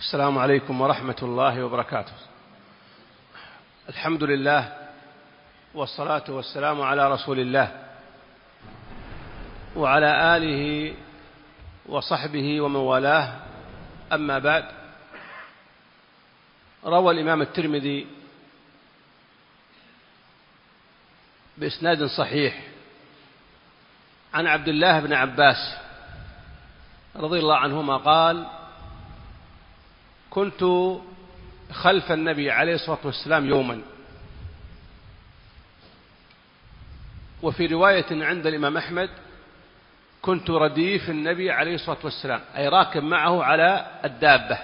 السلام عليكم ورحمة الله وبركاته. الحمد لله والصلاة والسلام على رسول الله وعلى آله وصحبه ومن والاه، أما بعد. روى الإمام الترمذي بإسناد صحيح عن عبد الله بن عباس رضي الله عنهما قال: كنت خلف النبي عليه الصلاة والسلام يوما، وفي رواية عند الإمام أحمد: كنت رديف النبي عليه الصلاة والسلام، أي راكب معه على الدابة،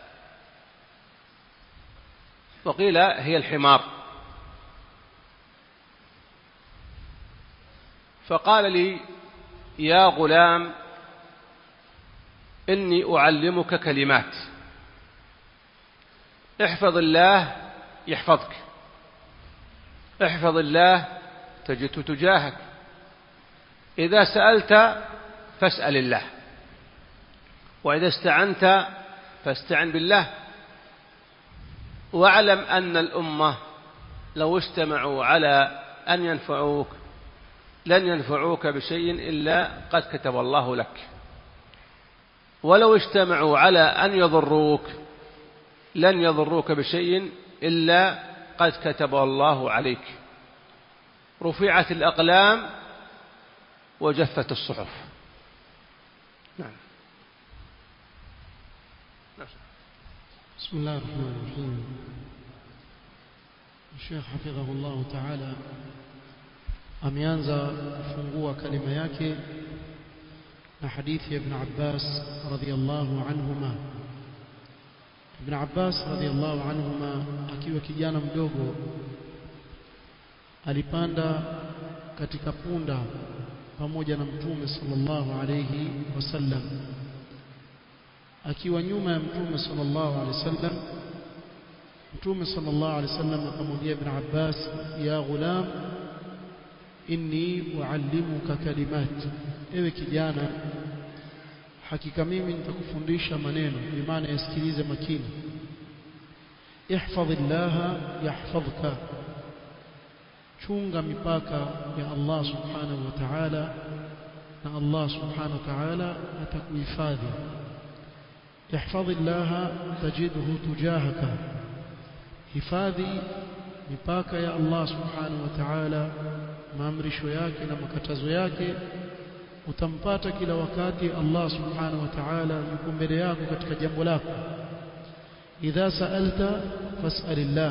وقيل هي الحمار. فقال لي: يا غلام، إني أعلمك كلمات، احفظ الله يحفظك، احفظ الله تجده تجاهك، إذا سألت فاسأل الله، وإذا استعنت فاستعن بالله، واعلم أن الأمة لو اجتمعوا على أن ينفعوك لن ينفعوك بشيء إلا قد كتب الله لك، ولو اجتمعوا على أن يضروك لن يضروك بشيء إلا قد كتب الله عليك. رفعت الأقلام وجفت الصحف. نعم. بسم الله الرحمن الرحيم. الشيخ حفظه الله تعالى ameanza kufungua kalima yake na hadithi ya Ibn Abbas radhiyallahu anhuma. Ibn Abbas radhiyallahu anhuma akiwa kijana mdogo alipanda katika punda pamoja na Mtume sallallahu alayhi wasallam. Akiwa nyuma ya Mtume sallallahu alayhi wasallam, Mtume sallallahu alayhi wasallam akamwambia Ibn Abbas: ya ghulam, inni uallimuka kalimat, ewe kijana, hakika mimi nitakufundisha maneno, bi maana yasikilize makini. Ihfadhillaha yahfadhka, chunga mipaka ya Allah subhanahu wa ta'ala na Allah subhanahu wa ta'ala atakuhifadhi. Ihfadhillaha tajidhu tujahaka, hifadhi mipaka ya Allah subhanahu wa ta'ala, maamrisho yake na makatazo yake, utampata kila wakati Allah subhanahu wa ta'ala yuko mbele yako katika jambo lako. Idha sa'alta fas'alillah,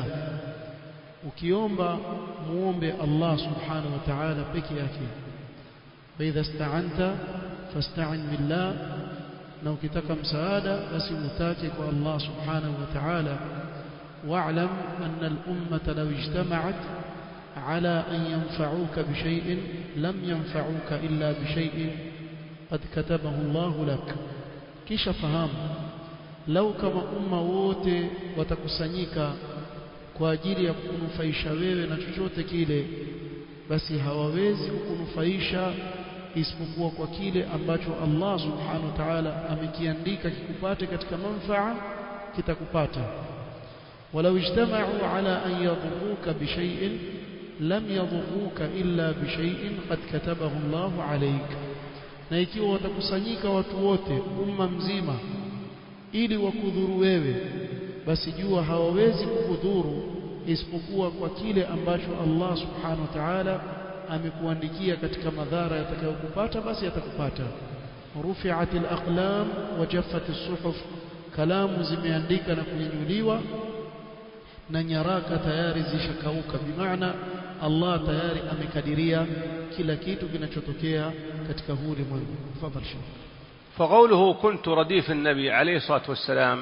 ukiomba muombe Allah subhanahu wa ta'ala peke yake. Wa idha ista'anta fasta'in billah, na ukitaka msaada basi utake kwa Allah subhanahu wa ta'ala. wa'lam anna al-ummata law ijtama'at على أن ينفعوك بشيء لم ينفعوك إلا بشيء قد كتبه الله لك. kisha fahamu, lau kama umma wote watakusanyika kwa ajili ya kukunufaisha wewe na chochote kile, basi hawawezi kukunufaisha isipokuwa kwa kile ambacho Allah subhanahu wa ta'ala amekiandika kikupate katika manfaa, kitakupata. walau ijtama'u ala an yadhurruka bishay'in lam yadhurruka illa bishay'in qad katabahu Allahu alayk. Na ikiwa watakusanyika watu wote, umma mzima, ili wakudhuru wewe, basi jua hawawezi kukudhuru isipokuwa kwa kile ambacho Allah subhanahu wa ta'ala amekuandikia katika madhara yatakayokupata, basi yatakupata. Rufi'atil aqlam wa jaffatis suhuf, kalamu zimeandika na kunyanyuliwa na nyaraka tayari zishakauka, bimaana Allah tayari amekadiria kila kitu kinachotokea katika huu ulimwengu. Tafadhali Sheikh. فقوله كنت رديف النبي عليه الصلاة والسلام،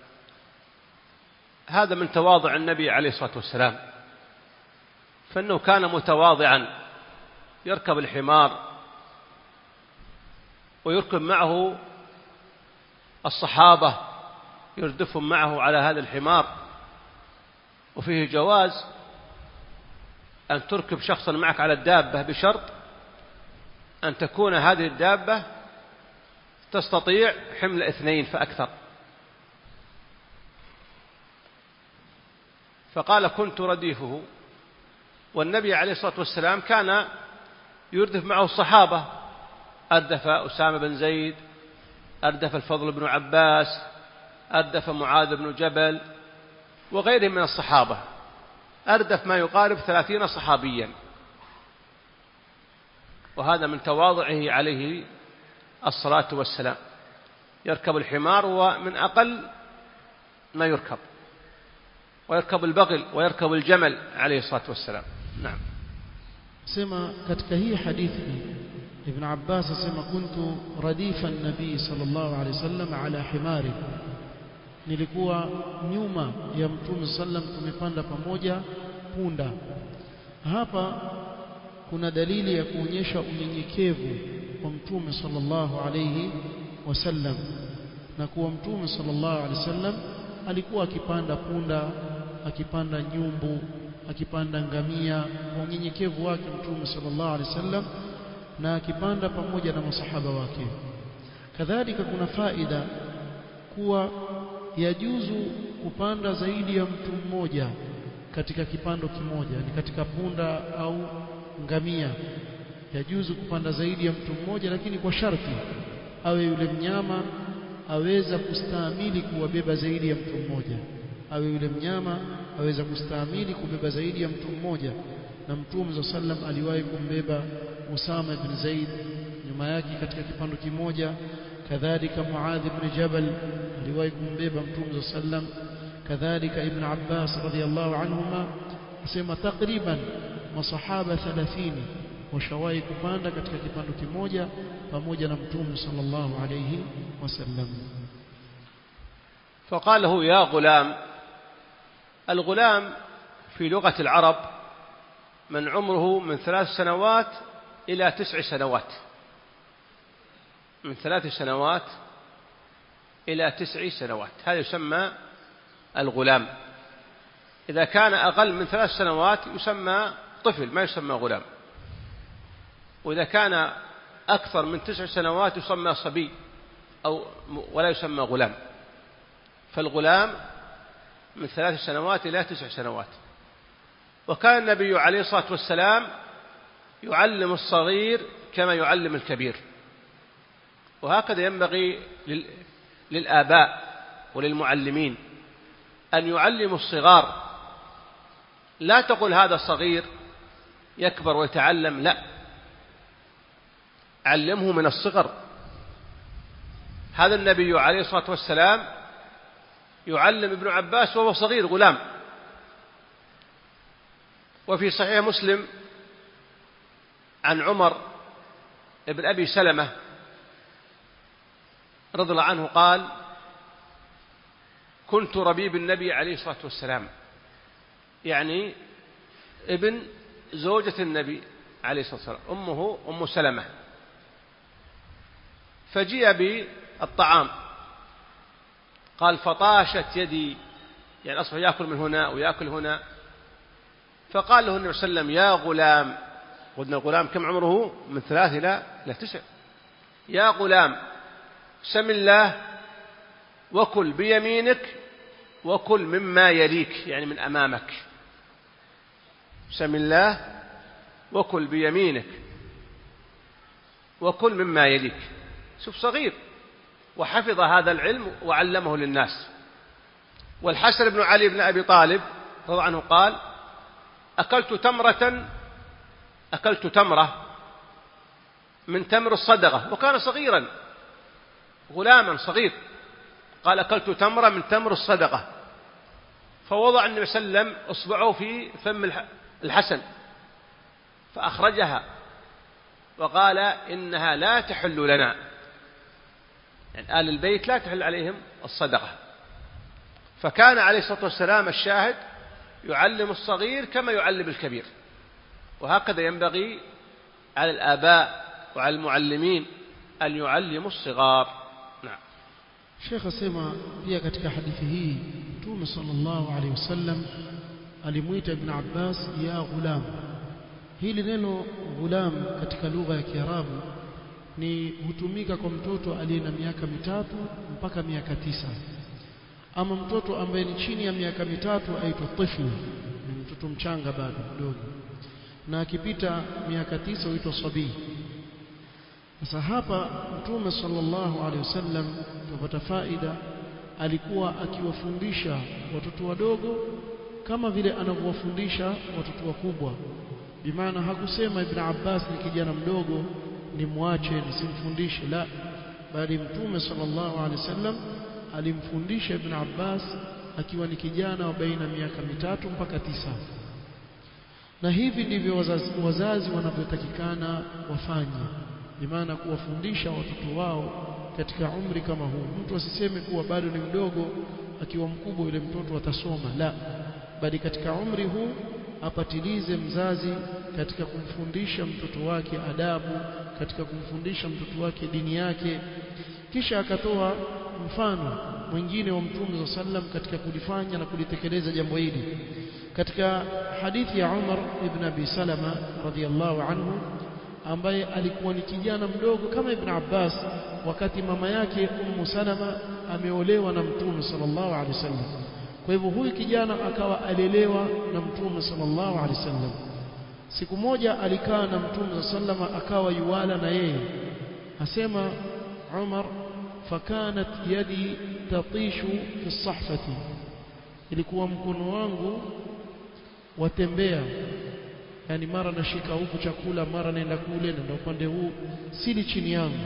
هذا من تواضع النبي عليه الصلاة والسلام، فإنه كان متواضعا يركب الحمار ويركب معه الصحابة يردفهم معه على هذا الحمار. وفيه جواز أن تركب شخصا معك على الدابة بشرط أن تكون هذه الدابة تستطيع حمل 2 فأكثر، فقال كنت رديفه. والنبي عليه الصلاة والسلام كان يردف معه الصحابة، أردف أسامة بن زيد، أردف الفضل بن عباس، أردف معاذ بن جبل وغيرهم من الصحابة، أردف ما يقارب 30 صحابيا. وهذا من تواضعه عليه الصلاة والسلام، يركب الحمار ومن أقل ما يركب، ويركب البغل ويركب الجمل عليه الصلاة والسلام. نعم. سمع katika hii hadithi Ibn Abbas asema kuntu radifa an-nabi sallallahu alayhi wasallam ala himari, nilikuwa nyuma ya Mtume sallam, tumepanda pamoja punda. Hapa kuna dalili ya kuonyesha unyenyekevu wa Mtume sallallahu alayhi wasallam, na kuwa Mtume sallallahu alayhi wasallam alikuwa akipanda punda, akipanda nyumbu, akipanda ngamia, kwa unyenyekevu wake Mtume sallallahu alaihi wasallam, na akipanda pamoja na masahaba wake. Kadhalika kuna faida kuwa yajuzu kupanda zaidi ya mtu mmoja katika kipando kimoja, ni katika punda au ngamia yajuzu kupanda zaidi ya mtu mmoja, lakini kwa sharti awe yule mnyama aweza kustahimili kuwabeba zaidi ya mtu mmoja, awe yule mnyama aweza kustahimili kubeba zaidi ya mtu mmoja. Na Mtume sallam aliwahi kumbeba Usama ibn Zaid nyuma yake katika kipando kimoja, kadhalika Muadh ibn Jabal aliwahi kumbeba Mtume sallam, kadhalika Ibn Abbas radhiyallahu anhuma asema takriban masahaba 30 washawahi kupanda katika kipando kimoja pamoja na Mtume sallallahu alayhi wasallam. فقال له يا غلام. الغلام في لغة العرب من عمره من 3 سنوات إلى 9 سنوات، من 3 سنوات إلى 9 سنوات، هذا يسمى الغلام. إذا كان أقل من 3 سنوات يسمى طفل، ما يسمى غلام. وإذا كان أكثر من 9 سنوات يسمى صبي ولا يسمى غلام. فالغلام من 3 سنوات إلى 9 سنوات. وكان النبي عليه الصلاة والسلام يعلم الصغير كما يعلم الكبير، وهكذا ينبغي للآباء وللمعلمين أن يعلموا الصغار. لا تقل هذا صغير يكبر ويتعلم، لا، علمه من الصغر. هذا النبي عليه الصلاة والسلام يعلم ابن عباس وهو صغير غلام. وفي صحيح مسلم عن عمر ابن أبي سلمة رضي الله عنه قال كنت ربيب النبي عليه الصلاة والسلام، يعني ابن زوجة النبي عليه الصلاة والسلام، أمه أم سلمة. فجيء بالطعام، قال فطاشت يدي، يعني أصبح يأكل من هنا ويأكل هنا. فقال له النبي صلى الله عليه وسلم يا غلام، قلنا الغلام كم عمره؟ من 3 إلى 9. يا غلام سم الله وكل بيمينك وكل مما يليك، يعني من أمامك. سم الله وكل بيمينك وكل مما يليك. شوف صغير وحفظ هذا العلم وعلمه للناس. والحسن بن علي بن أبي طالب رضي الله عنه قال أكلت تمرة من تمر الصدقة، وكان صغيرا غلاما صغير. قال أكلت تمرة من تمر الصدقة. فوضع النبي صلى الله عليه وسلم إصبعه في فم الحسن فأخرجها وقال إنها لا تحل لنا، يعني آل البيت لا تحل عليهم الصدقة. فكان عليه الصلاة والسلام الشاهد يعلم الصغير كما يعلم الكبير. وهكذا ينبغي على الآباء وعلى المعلمين أن يعلموا الصغار. نعم. Sheikh asema pia katika hadithi hii Mtume sallallahu alaihi wasallam alimuita Ibn Abbas ya ghulam. Hili neno ghulam katika lugha ya Kiarabu ni hutumika kwa mtoto aliye na miaka 3 mpaka miaka 9. ama mtoto ambaye ni chini ya miaka mitatu aitwa tifl, ni mtoto mchanga bado mdogo, na akipita miaka 9 huitwa sabii. Sasa hapa Mtume sallallahu alaihi wasallam tupata faida, alikuwa akiwafundisha watoto wadogo kama vile anavyowafundisha watoto wakubwa. Bimaana hakusema Ibn Abbas ni kijana mdogo nimwache nisimfundishe, la, bali Mtume sallallahu alaihi wasallam alimfundisha Ibn Abbas akiwa ni kijana wa baina miaka 3 mpaka 9. Na hivi ndivyo wazazi wanavyotakikana wafanye, bimaana kuwafundisha watoto wao katika umri kama huu. Mtu asiseme kuwa bado ni mdogo, akiwa mkubwa yule mtoto atasoma, la, bali katika umri huu apatilize mzazi katika kumfundisha mtoto wake adabu, katika kumfundisha mtoto wake dini yake. Kisha akatoa mfano mwingine wa Mtume sallam katika kulifanya na kulitekeleza jambo hili katika hadithi ya Umar ibn Abi Salama radhiyallahu anhu, ambaye alikuwa ni kijana mdogo kama Ibn Abbas wakati mama yake Ummu Salama ameolewa na Mtume sallallahu alaihi wasallam. Kwa hivyo huyu kijana akawa alelewa na Mtume sallallahu alaihi wasallam. Siku moja alikaa na Mtume sallallahu akawa yuwala na yeye. Asema Umar, fakanat yadi tatishu fi sahfati, ilikuwa mkono wangu watembea, yani mara nashika huku chakula, mara naenda kule, naenda upande huu, sili chini yangu.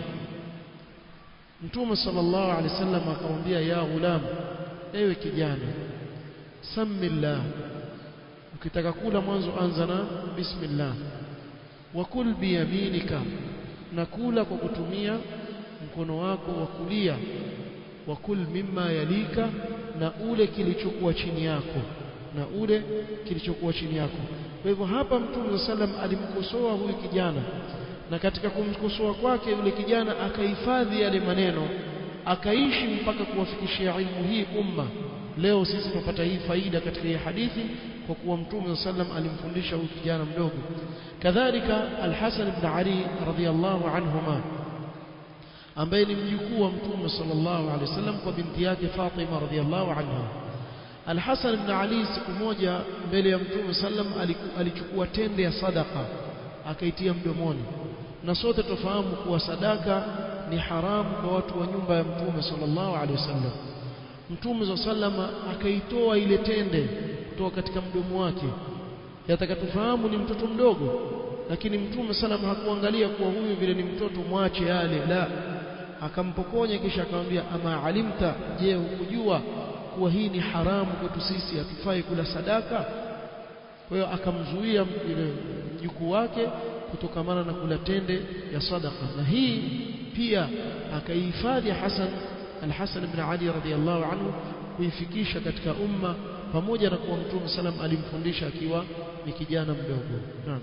Mtume sallallahu alaihi wasallam akamwambia, ya ghulam, ewe kijana, samillah, ukitaka kula mwanzo anza na bismillah, wa kul biyaminika, na kula kwa kutumia mkono wako wa kulia, wa kul mimma yalika, na ule kilichokuwa chini yako, na ule kilichokuwa chini yako. Kwa hivyo hapa Mtume sallam alimkosoa huyu kijana, na katika kumkosoa kwake yule kijana akahifadhi yale maneno, akaishi mpaka kuwafikishia ilmu hii umma. Leo sisi tunapata hii faida katika hii hadithi kwa kuwa Mtume sallam alimfundisha huyu kijana mdogo. Kadhalika Al-Hasan ibn Ali radhiyallahu anhuma, ambaye ni mjukuu wa Mtume sallallahu alaihi wasallam kwa binti yake Fatima radhiyallahu anha. Al-Hasan ibn Ali siku moja mbele ya Mtume sallam alichukua tende ya sadaka akaitia mdomoni, na sote tufahamu kuwa sadaka ni haramu kwa watu wa nyumba ya Mtume sallallahu alaihi wasallam. Mtume sallam akaitoa ile tende kutoka katika mdomo wake. Yataka tufahamu ni mtoto mdogo, lakini Mtume sallam hakuangalia kuwa huyu vile ni mtoto mwache yale, la, akampokonya kisha akamwambia, ama alimta, je hukujua kuwa hii ni haramu kwetu sisi, hatufai kula sadaka? Kwa hiyo akamzuia yule mjukuu wake kutokamana na kula tende ya sadaka. Na hii pia akaihifadhi Al-Hasan ibn Ali radhiyallahu anhu kuifikisha katika umma, pamoja na kuwa Mtume sallam alimfundisha akiwa ni kijana mdogo. Naam.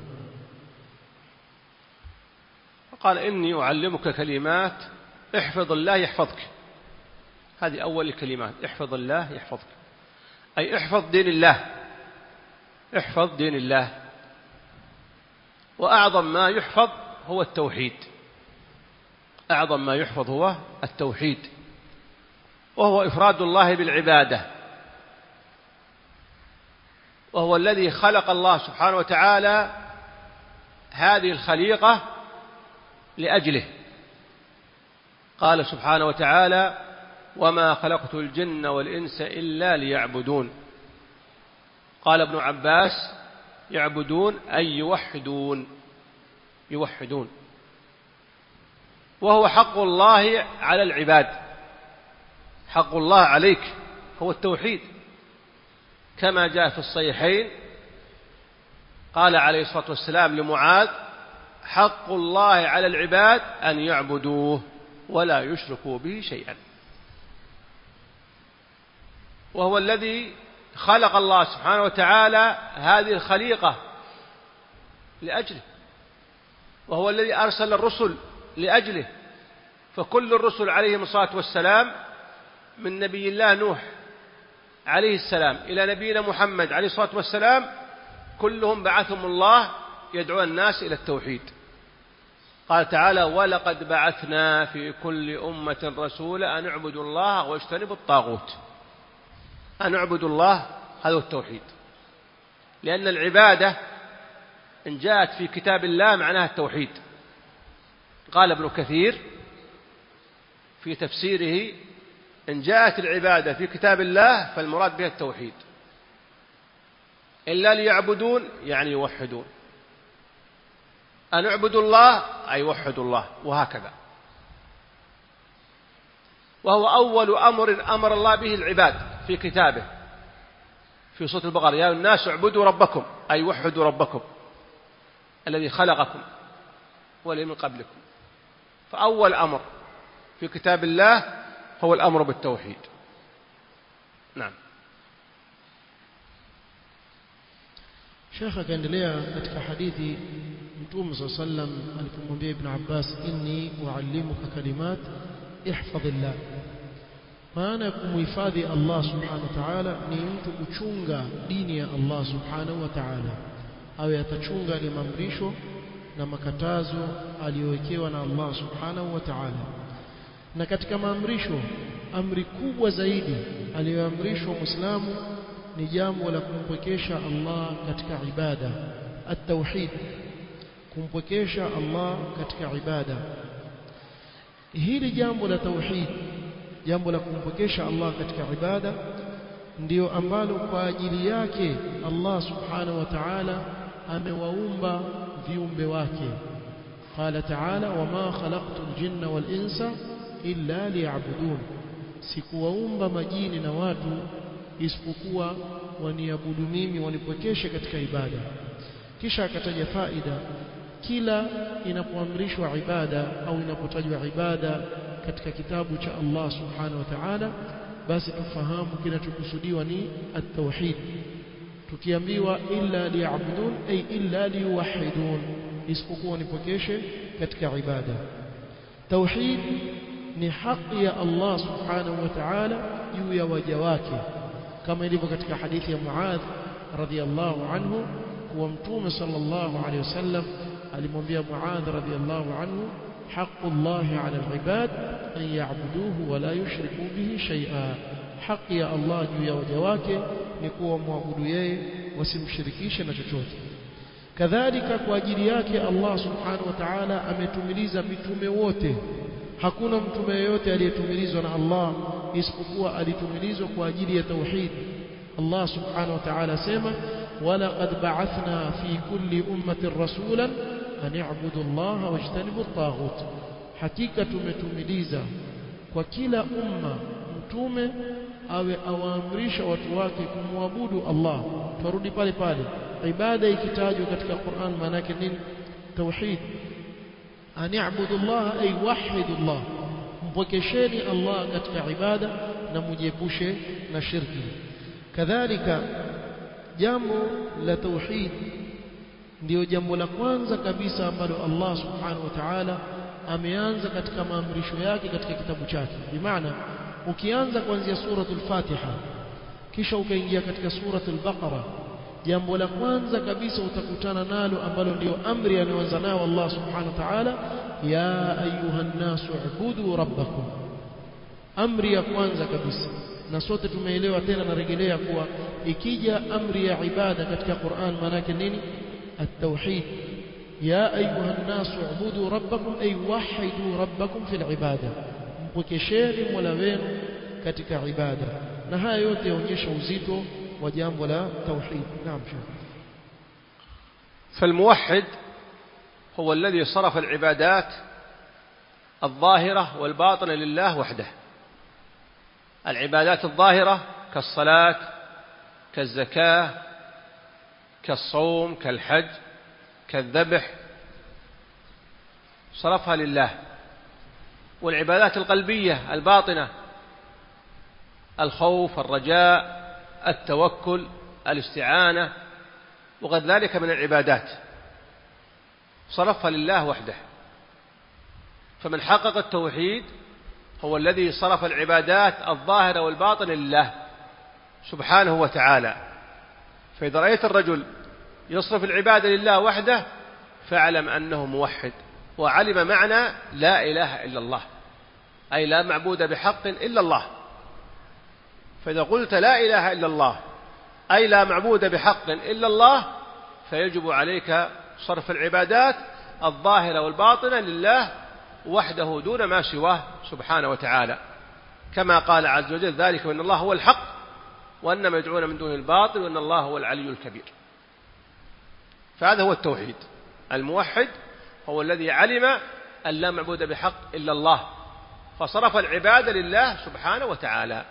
قال إني أعلمك كلمات احفظ الله يحفظك. هذه أول الكلمات، احفظ الله يحفظك، أي احفظ دين الله، احفظ دين الله. وأعظم ما يحفظ هو التوحيد، أعظم ما يحفظ هو التوحيد، وهو إفراد الله بالعبادة، وهو الذي خلق الله سبحانه وتعالى هذه الخليقة لأجله. قال سبحانه وتعالى: وما خلقت الجن والإنس إلا ليعبدون. قال ابن عباس: يعبدون أي يوحدون، يوحدون. وهو حق الله على العباد، حق الله عليك هو التوحيد، كما جاء في الصحيحين قال عليه الصلاة والسلام لمعاذ: حق الله على العباد أن يعبدوه ولا يشركوا به شيئا. وهو الذي خلق الله سبحانه وتعالى هذه الخليقة لأجله، وهو الذي أرسل الرسل لأجله. فكل الرسل عليهم الصلاة والسلام من نبي الله نوح عليه السلام إلى نبينا محمد عليه الصلاة والسلام كلهم بعثهم الله يدعو الناس إلى التوحيد. قال تعالى: ولقد بعثنا في كل أمة رسولا أن اعبدوا الله واجتنبوا الطاغوت. أن اعبدوا الله، هذا هو التوحيد. لأن العبادة إن جاءت في كتاب الله معناها التوحيد. قال ابن كثير في تفسيره: إن جاءت العبادة في كتاب الله فالمراد بها التوحيد. إلا ليعبدون يعني يوحدون، أن اعبدوا الله أي وحدوا الله، وهكذا. وهو أول أمر الله به العباد في كتابه في سورة البقرة: يا الناس اعبدوا ربكم أي وحدوا ربكم الذي خلقكم والذي من قبلكم. فأول أمر في كتاب الله هو الأمر بالتوحيد. نعم. Sheikh akaendelea katika hadithi Mtume صلى الله عليه وسلم alipomwambia Ibn Abbas, inni uallimuka kalimat ihfadhillah. Maana kumhifadhi Allah subhanahu wa ta'ala ni mtu kuchunga dini ya Allah subhanahu wa ta'ala, awe atachunga ile maamrisho na makatazo aliyowekewa na Allah subhanahu wa ta'ala. Na katika maamrisho, amri kubwa zaidi aliyoamrishwa Muislamu ni jambo la kumpwekesha Allah katika ibada, at-tauhid, kumpwekesha Allah katika ibada. Hili jambo la tauhid, jambo la kumpwekesha Allah katika ibada, ndio ambalo kwa ajili yake Allah subhanahu wa ta'ala amewaumba viumbe wake. Qala ta'ala: wama khalaqtul jinna wal insa illa liya'budun, sikuwaumba majini na watu isipokuwa waniabudu mimi, wanipwekeshe katika ibada. Kisha akataja faida kila inapoamrishwa ibada au inapotajwa ibada katika kitabu cha Allah subhanahu wa ta'ala, basi tufahamu kinachokusudiwa ni at-tauhid. Tukiambiwa illa liya'budun ay illa liyuwahhidun, isipokuwa wanipwekeshe katika ibada. Tauhid ni haki ya Allah subhanahu wa ta'ala juu ya waja wake, kama ilivyo katika hadithi ya Muadh radhiyallahu anhu kuwa Mtume sallallahu alayhi wasallam alimwambia Muadh radhiyallahu anhu: haqqullahi ala al-ibad an ya'buduhu wa la yushriku bihi shay'a, haki ya Allah juu ya waja wake ni kuwa muabudu yeye, wasimshirikishe na chochote. Kadhalika kwa ajili yake Allah subhanahu wa ta'ala ametumiliza mitume wote. Hakuna mtume yeyote aliyetumilizwa na Allah isipokuwa alitumilizwa kwa ajili ya tauhid. Allah subhanahu wa ta'ala sema: walaqad ba'athna fi kulli ummatin rasulan an i'budu Allah wajtanibu at-taghut, hakika tumetumiliza kwa kila umma mtume awe awaamrisha watu wake kumwabudu Allah. Turudi pale pale, ibada ikitajwa katika Qur'an maana yake nini? Tauhid. An i'budu Allah ay wahidu Allah, mpokesheni Allah katika ibada na mujiepushe na shirki. Kadhalika jambo la tauhid ndio jambo la kwanza kabisa ambalo Allah subhanahu wa ta'ala ameanza katika maamrisho yake katika kitabu chake. Bimaana ukianza kuanzia suratul Fatiha kisha ukaingia katika suratul Baqara, jambo la kwanza kabisa utakutana nalo ambalo ndio amri anayoanza nayo Allah subhanahu wa ta'ala: ya ayuhan nasu ubudu rabbakum. Amri ya kwanza kabisa, na sote tumeelewa tena narejelea kuwa ikija amri ya ibada katika Qur'an maana yake nini? At-tauhid. ya ayuhan nasu ubudu rabbakum ay wahidu rabbakum fil ibada, mpokesheni Mola wenu katika ibada. Na haya yote yaonyesha uzito wa jambo la tauhid. Naam. فالموحد هو الذي صرف العبادات الظاهرة والباطنة لله وحده. العبادات الظاهرة كالصلاة كالزكاة كالصوم كالحج كالذبح صرفها لله. والعبادات القلبية الباطنة الخوف الرجاء التوكل الاستعانة وغير ذلك من العبادات صرفها لله وحده. فمن حقق التوحيد هو الذي صرف العبادات الظاهرة والباطنة لله سبحانه وتعالى. فإذا رأيت الرجل يصرف العبادة لله وحده فاعلم أنه موحد وعلم معنى لا إله إلا الله، أي لا معبود بحق إلا الله. فإذا قلت لا إله إلا الله أي لا معبود بحق إلا الله، فيجب عليك صرف العبادات الظاهرة والباطنة لله وحده دون ما سواه سبحانه وتعالى، كما قال عز وجل: ذلك وأن الله هو الحق وأن ما يدعون من دون الباطل وأن الله هو العلي الكبير. فهذا هو التوحيد. الموحد هو الذي علم أن لا معبود بحق إلا الله، فصرف العبادة لله سبحانه وتعالى.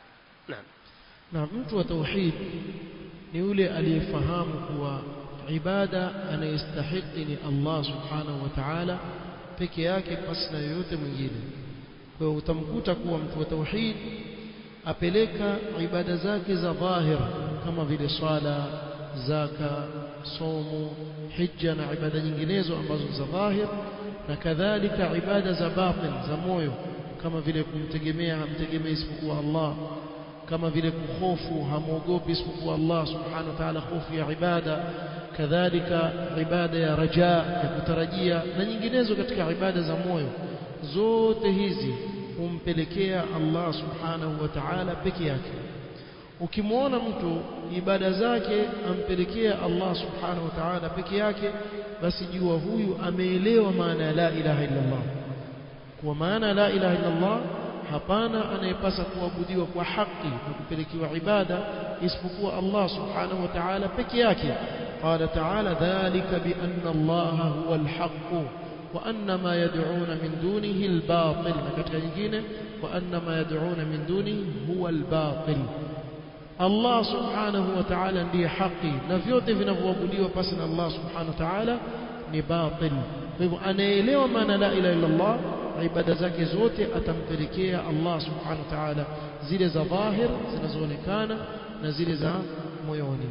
نعم. mtu wa tauhid ni yule aliyefahamu kuwa ibada anayestahili ni Allah subhanahu wa ta'ala peke yake, pasi na yoyote mwingine. Kwa hiyo utamkuta kuwa mtu wa tauhid apeleka ibada zake za dhahir kama vile swala, zaka, somo, hija na ibada nyinginezo ambazo za dhahir, na kadhalika ibada za batin za moyo kama vile kumtegemea hamtegemei isipokuwa Allah, kama vile kuhofu hamuogopi isipokuwa Allah subhanahu wa ta'ala, hofu ya ibada, kadhalika ibada ya raja ya kutarajia na nyinginezo katika ibada za moyo. Zote hizi humpelekea Allah subhanahu wa ta'ala peke yake. Ukimwona mtu ibada zake ampelekea Allah subhanahu wa ta'ala peke yake, basi jua huyu ameelewa maana ya la ilaha illa Allah. Kwa maana la ilaha illa Allah, hapana anayepasa kuabudiwa kwa haki na kupelekewa ibada isipokuwa Allah subhanahu wa ta'ala peke yake. Qala ta'ala: dhalika bi anna Allah huwa al-haqq wa anna ma yad'una min dunihi al-batil. Na katika nyingine, wa anna ma yad'una min dunihi huwa al-batil. Allah subhanahu wa ta'ala ndiye haki na vyote vinavyoabudiwa pasi na Allah subhanahu wa ta'ala ni batil. Kwa hivyo anaelewa maana la ilaha illa Allah, ibada zake zote atampelekea Allah subhanahu wa ta'ala, zile za dhahir zinazoonekana na zile za moyoni.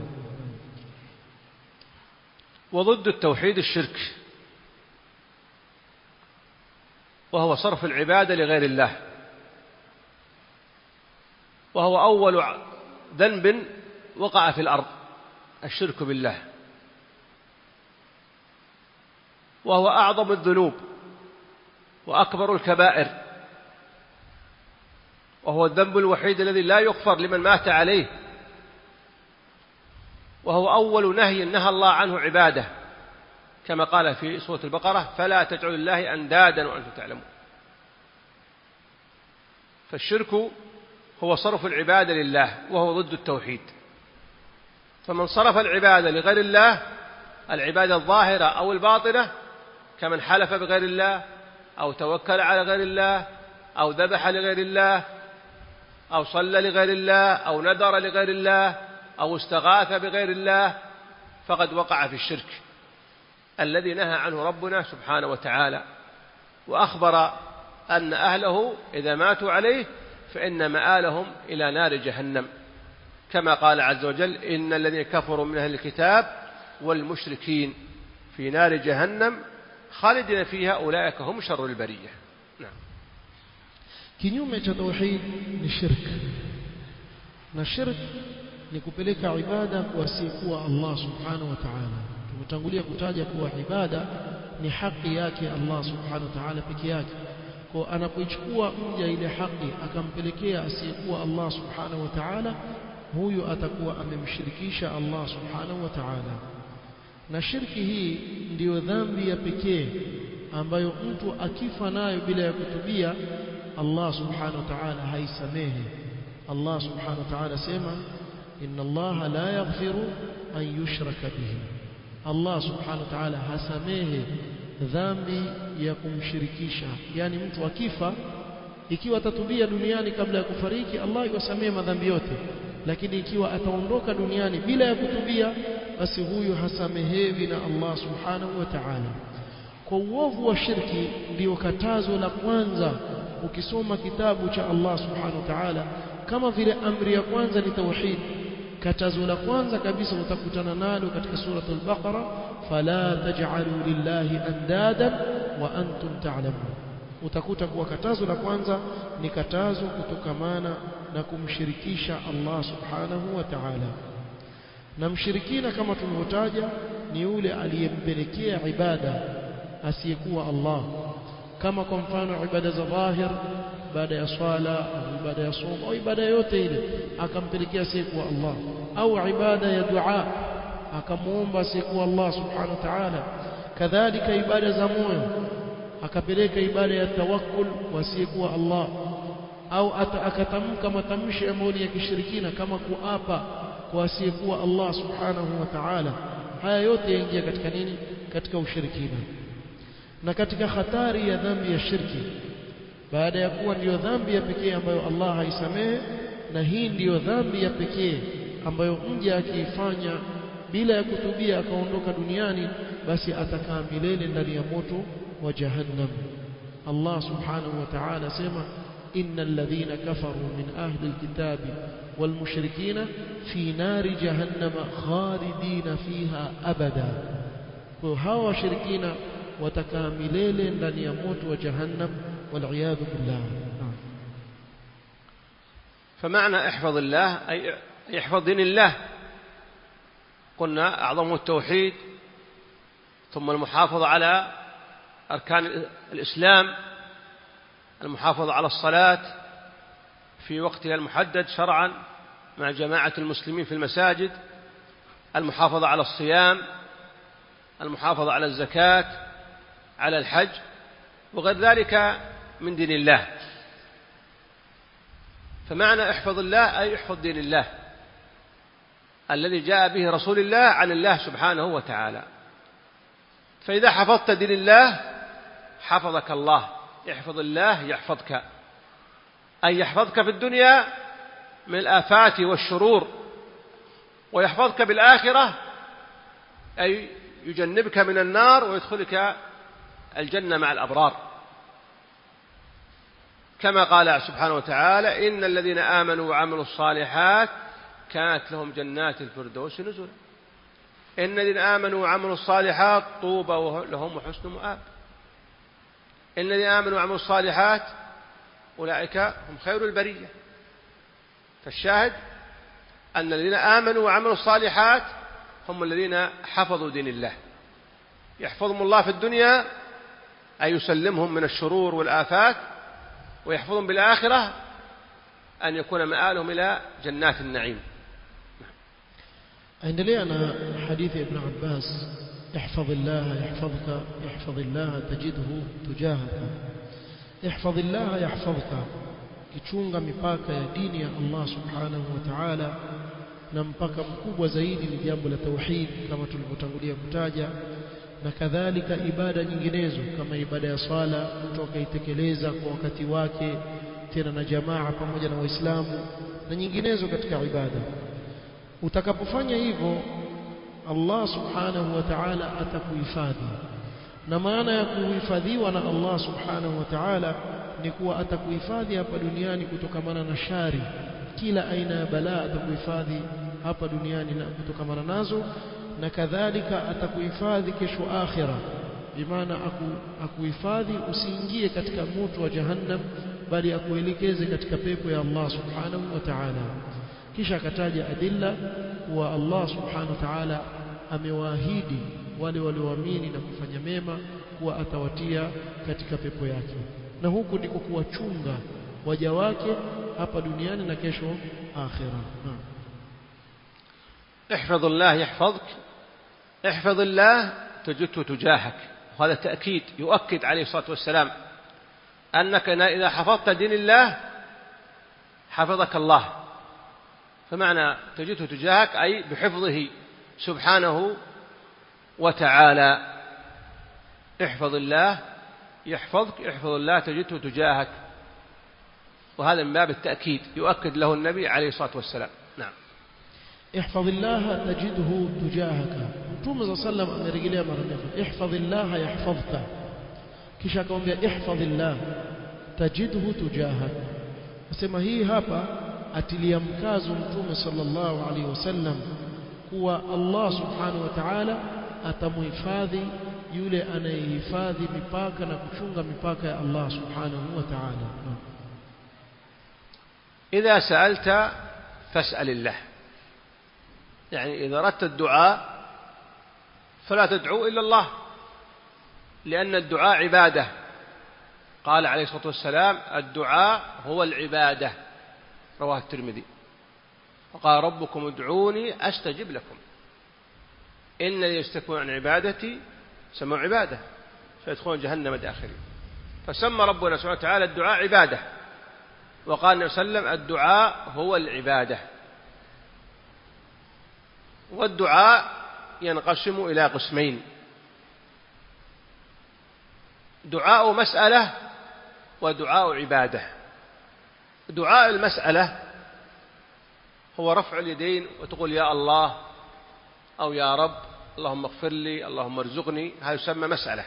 وضد التوحيد الشرك، وهو صرف العبادة لغير الله، وهو أول ذنب وقع في الأرض، الشرك بالله، وهو أعظم الذنوب وأكبر الكبائر، وهو الذنب الوحيد الذي لا يغفر لمن مات عليه، وهو أول نهي نهى الله عنه عباده، كما قال في سورة البقرة: فلا تجعلوا لله أندادا وأنتم تعلمون. فالشرك هو صرف العبادة لله، وهو ضد التوحيد. فمن صرف العبادة لغير الله، العبادة الظاهرة أو الباطنة، كمن حلف بغير الله أو توكل على غير الله أو ذبح لغير الله أو صلى لغير الله أو نذر لغير الله أو استغاث بغير الله، فقد وقع في الشرك الذي نهى عنه ربنا سبحانه وتعالى، وأخبر أن أهله إذا ماتوا عليه فإن مآلهم إلى نار جهنم، كما قال عز وجل: إن الذين كفروا من أهل الكتاب والمشركين في نار جهنم خالدين فيها أولئك هم شر البرية. نعم. kinyume cha tauhid ni shirk, na shirk ni kupeleka ibada kwa asiyekuwa Allah subhanahu wa ta'ala. Tumetangulia kutaja kuwa ibada ni haki yake Allah subhanahu wa ta'ala peke yake. Kwa anapoichukua mja ile haki akampelekea asiyekuwa Allah subhanahu wa ta'ala, huyu atakuwa amemshirikisha Allah subhanahu wa ta'ala. Na shirki hii ndiyo dhambi ya pekee ambayo mtu akifa nayo bila ya kutubia, Allah subhanahu wa ta'ala haisamehe. Allah subhanahu wa ta'ala sema: inna Allah la yaghfiru an yushraka bihi. Allah subhanahu wa ta'ala hasamehe dhambi ya kumshirikisha. Yani mtu akifa, ikiwa atatubia duniani kabla ya kufariki, Allah yusamehe madhambi yote, lakini ikiwa ataondoka duniani bila ya kutubia, basi huyu hasamehewi na Allah subhanahu wa ta'ala. Kwa uovu wa shirki ndio katazo la kwanza ukisoma kitabu cha Allah subhanahu wa ta'ala. Kama vile amri ya kwanza ni tauhid, katazo la kwanza kabisa utakutana nalo katika surah al-Baqara: fala taj'alu lillahi andadan wa antum ta'lamun. Utakuta kuwa katazo la kwanza ni katazo kutokamana na kumshirikisha Allah subhanahu wa ta'ala. Na mshirikina kama tulivyotaja ni yule aliyempelekea ibada asiyekuwa Allah, kama kwa mfano ibada za dhahir ibada ya swala au ibada ya somo au ibada yote ile akampelekea siku wa Allah, au ibada ya dua akamuomba siku Allah subhanahu wa ta'ala. Kadhalika ibada za moyo akapeleka ibada ya tawakkul kwa siku wa Allah, au akatamka matamshi ambayo ya kishirikina kama kuapa kwa siku wa Allah subhanahu wa ta'ala. Haya yote yaingia katika nini? Katika ushirikina. Na katika hatari ya dhambi ya shirki, baada ya kuwa ndiyo dhambi ya pekee ambayo Allah haisamehe, na hii ndiyo dhambi ya pekee ambayo mja akiifanya bila ya kutubia akaondoka duniani, basi atakaa milele ndani ya moto wa jahannam. Allah subhanahu wa ta'ala sema innal ladhina kafaru min ahli alkitabi wal mushrikina fi nari jahannama khalidina fiha abada. Kwa hawa washirikina watakaa milele ndani ya moto wa jahannam wal iyadhu billah. فمعنى احفظ الله أي احفظ دين الله. قلنا أعظم التوحيد، ثم المحافظة على أركان الإسلام، المحافظة على الصلاة في وقتها المحدد شرعا مع جماعة المسلمين في المساجد، المحافظة على الصيام، المحافظة على الزكاة، على الحج وغير ذلك من دين الله. فمعنى احفظ الله أي احفظ دين الله الذي جاء به رسول الله عن الله سبحانه وتعالى. فإذا حفظت دين الله حفظك الله. احفظ الله يحفظك، أي يحفظك في الدنيا من الآفات والشرور، ويحفظك بالآخرة أي يجنبك من النار ويدخلك الجنة مع الأبرار، كما قال سبحانه وتعالى إن الذين آمنوا وعملوا الصالحات كانت لهم جنات الفردوس نزلا. إن الذين آمنوا وعملوا الصالحات طوبى لهم وحسن مآب. إن الذين آمنوا وعملوا الصالحات أولئك هم خير البرية. فالشاهد أن الذين آمنوا وعملوا الصالحات هم الذين حفظوا دين الله. يحفظهم الله في الدنيا أي يسلمهم من الشرور والآفات، ويحفظهم بالآخرة أن يكون مآلهم إلى جنات النعيم. عندنا حديث ابن عباس احفظ الله يحفظك، احفظ الله تجده تجاهك. احفظ الله يحفظك، kichunga mipaka ya dini ya Allah subhanahu wa ta'ala, na mpaka mkubwa zaidi ni jambo la tauhid kama tulivyotangulia kutaja, na kadhalika ibada nyinginezo kama ibada ya swala kutoka itekeleza kwa wakati wake, tena na jamaa pamoja na waislamu na nyinginezo katika ibada. Utakapofanya hivyo Allah subhanahu wa ta'ala atakuhifadhi, na maana ya kuhifadhiwa na Allah subhanahu wa ta'ala ni kuwa atakuhifadhi hapa duniani kutokamana na shari, kila aina ya balaa atakuhifadhi hapa duniani na kutokamana nazo, na kadhalika atakuhifadhi kesho akhira, bimaana akuhifadhi usiingie katika moto wa jahannam, bali akuelekeze katika pepo ya Allah subhanahu wa ta'ala. Kisha akataja adilla wa Allah subhanahu wa ta'ala amewaahidi wale walioamini na kufanya mema kuwa atawatia katika pepo yake, na huku ndiko kuwachunga waja wake hapa duniani na kesho akhira. احفظ الله يحفظك، احفظ الله تجده تجاهك. وهذا تأكيد يؤكد عليه الصلاة والسلام أنك إذا حفظت دين الله حفظك الله. فمعنى تجده تجاهك أي بحفظه سبحانه وتعالى. احفظ الله يحفظك، احفظ الله تجده تجاهك، وهذا من باب التأكيد يؤكد له النبي عليه الصلاة والسلام. نعم. احفظ الله تجده تجاهك. Mtume صلى الله عليه وسلم amerejelea mara nyingi احفظ الله يحفظك, kisha akamwambia احفظ الله تجده تجاهك. Nasema hii hapa atilia mkazo Mtume sallallahu alaihi wasallam kuwa Allah subhanahu wa ta'ala atamuhifadhi yule anayehifadhi mipaka na kuchunga mipaka ya Allah subhanahu wa ta'ala. إذا سألت فاسأل الله، يعني إذا أردت الدعاء فلا تدعو إلا الله، لأن الدعاء عبادة، قال عليه الصلاة والسلام الدعاء هو العبادة، رواه الترمذي. وقال ربكم ادعوني أستجب لكم إن الذين يستكبرون عن عبادتي سموا عبادة فيدخلون جهنم داخرين. فسمى ربنا سبحانه وتعالى الدعاء عبادة، وقال النبي صلى الله عليه وسلم الدعاء هو العبادة. والدعاء ينقسم إلى قسمين: دعاء مسألة ودعاء عبادة. دعاء المسألة هو رفع اليدين وتقول يا الله أو يا رب، اللهم اغفر لي، اللهم ارزقني، هذا يسمى مسألة.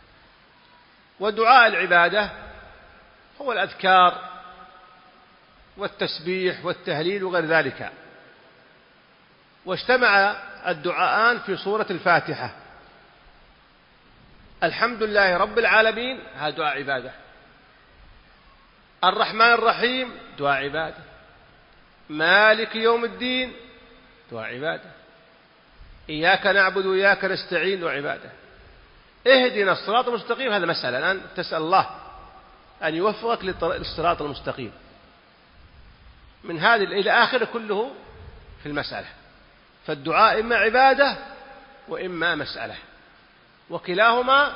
ودعاء العبادة هو الأذكار والتسبيح والتهليل وغير ذلك. واجتمع الدعاءان في سورة الفاتحة. الحمد لله رب العالمين هذا دعاء عبادة، الرحمن الرحيم دعاء عبادة، مالك يوم الدين دعاء عبادة، إياك نعبد وإياك نستعين دعاء عبادة، اهدنا الصراط المستقيم هذا مسألة. الآن تسأل الله أن يوفقك للصراط المستقيم. من هذه إلى آخر كله في المسألة. فالدعاء إما عبادة وإما مسألة، وكلاهما